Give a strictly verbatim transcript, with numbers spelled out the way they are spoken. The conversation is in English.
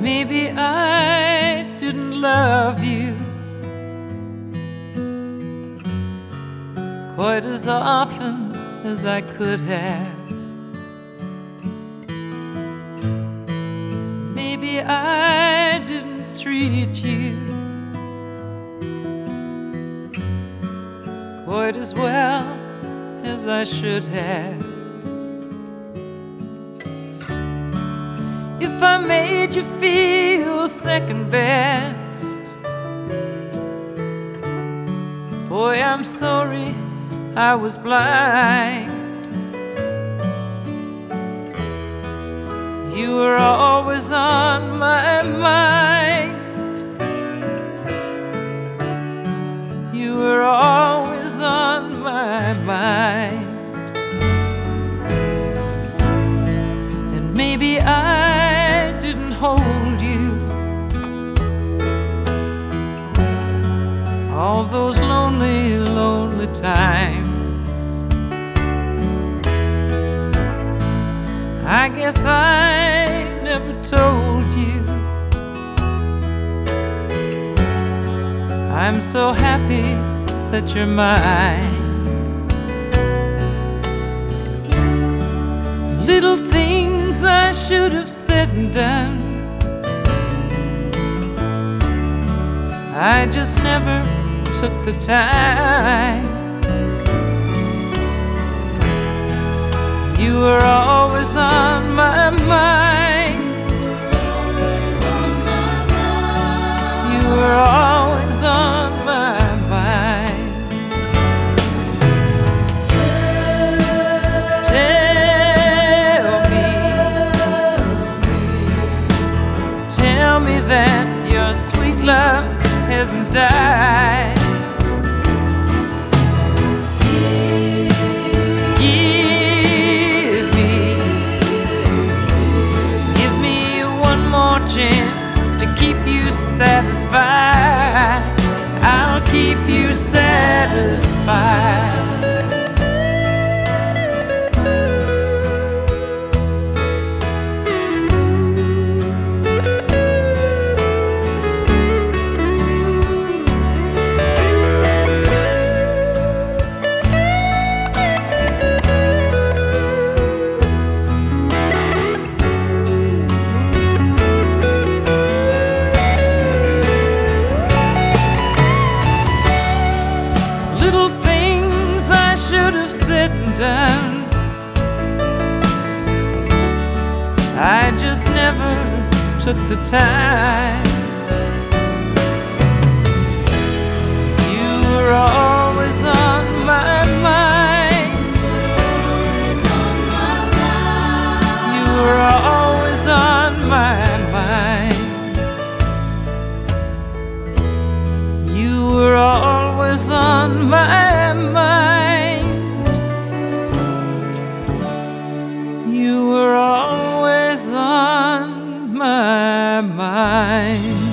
Maybe I didn't love you quite as often as I could have. Maybe I didn't treat you quite as well as I should have. If I made you feel second best, boy, I'm sorry I was blind. You were always on my mind. You were always on my mind. And maybe I didn't hold you all those lonely, lonely times. I guess I never told you I'm so happy that you're mine. Little things I should have said and done, I just never took the time. You were always on my mind. You were always on my mind. Tell me, tell me that your sweet love hasn't died. Give me, give me one more chance to keep you satisfied. I'll keep you satisfied. Said and done, I just never took the time. You were always on my mind. You were always on my mind. You were always on my mind. You were always on my mind.